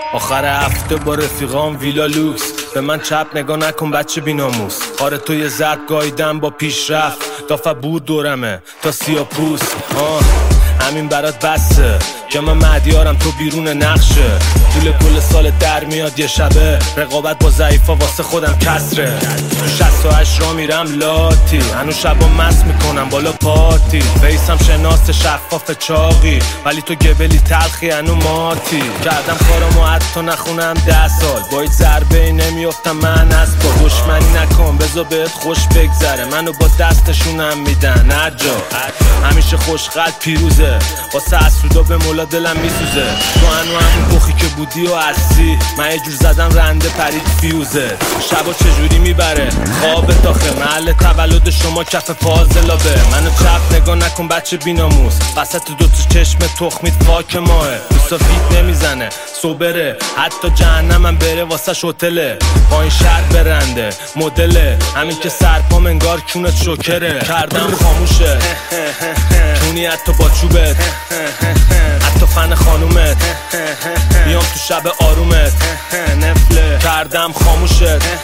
آخر هفته با رفیقام ویلا لوکس. به من چپ نگاه نکن بچه بیناموس. آره تو یه زد گایدم با پیشرفت. دافه بود دورمه تا سیاپوس. همین برات بسه که من مدیارم تو بیرون نقشه. طول کل سال در میاد یه شبه. رقابت با ضعیفا واسه خودم کسره. تو 68 را میرم لاتی. هنو شبا مست میکنم بالا پاتی. فیسم شناس شفاف چاقی. ولی تو گبلی تلخی هنو ماتی. کردم کارمو حتی نخونم 10 سال. با هیچ ضربه نمیافتم من از با. دشمنی نکن بذار بهت خوش بگذره. منو با دستشونم میدن هر جا. همیشه خوشقلب پیروزه. واسه اسودا به مولا دلم میسوزه. تو هنو همون بخی که بودی و هستی. من یه جور زدم رنده پرید فیوزه. شبا چجوری میبره خواب تاخه. محل تولد شما کف فاضلابه. منو چپ نگاه نکن بچه بیناموس. وسط دوتا چشم تخمید فاک ماه. دوستا فیت نمیزنه صبره. حتی جهنمم بره واسه شوتله. با این شرط برنده مدله. همین که سرپام انگار کونت شکره. کردم خاموشه کونی حتی با چوبت. حتی فن خانومت. بیام تو شب آرومت. نفله کردم خاموشت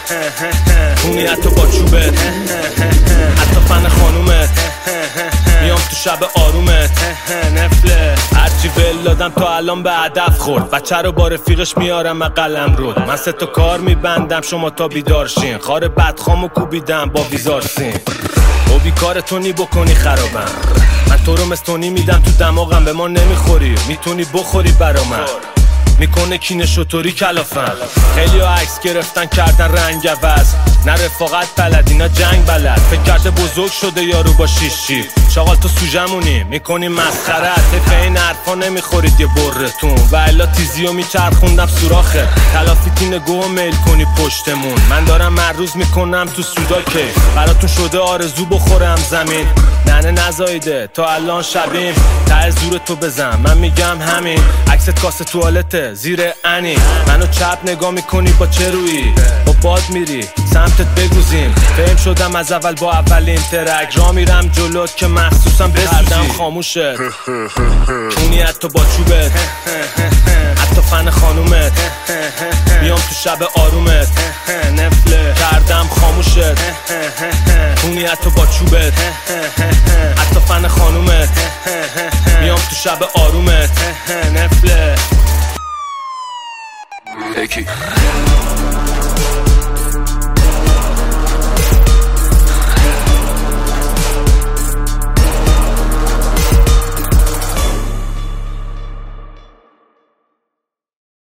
کونی حتی با چوبت. حتی فن خانومت. بیام تو شب آرومت. نفله هرچی ول دادم تا الان به هدف خورد. بچه رو با رفیقش میارم من قلم رود. من 3 تا کار میبندم شما تا بیدارشین. خار بدخامو کوبیدم با ویزارسین. و بیکارتونی بکنی خرابم. من تو رو مستونی میدم تو دماغم. به ما نمیخوری میتونی بخوری برا من. میکنه کینه شطوری کلافم. خیلی ها عکس گرفتن کردن رنگ عوض. نه رفاقت بلد اینا جنگ بلد. فکر کرده بزرگ شده یارو با شیشی. شاغال تو سوژمونی میکنی مسخره. حتف این حرفا نمیخورید یه برتون. و الا تیزیو میچرخوندم سوراخه. تلافی تینه گوه میل کنی پشتمون. من دارم مرروز میکنم تو سودا که براتون شده آرزو بخورم زمین. نه نزایده تا الان شبیم. ته زور تو بزن من میگم همین. عکست کاسه توالته زیر انی. منو چپ نگاه میکنی با چه رویی. با باد میری سمتت بگوزیم. فهم شدم از اول با اولین ترک. را میرم جلوت که مخصوصم بسوزی. خاموشت کونی حتی با چوبت. حتی فن خانومت. بیام تو شب آرومت. نفله کردم خاموشت کونی حتی با چوبت. حتی فن خانومت. بیام تو شب آرومت. نفله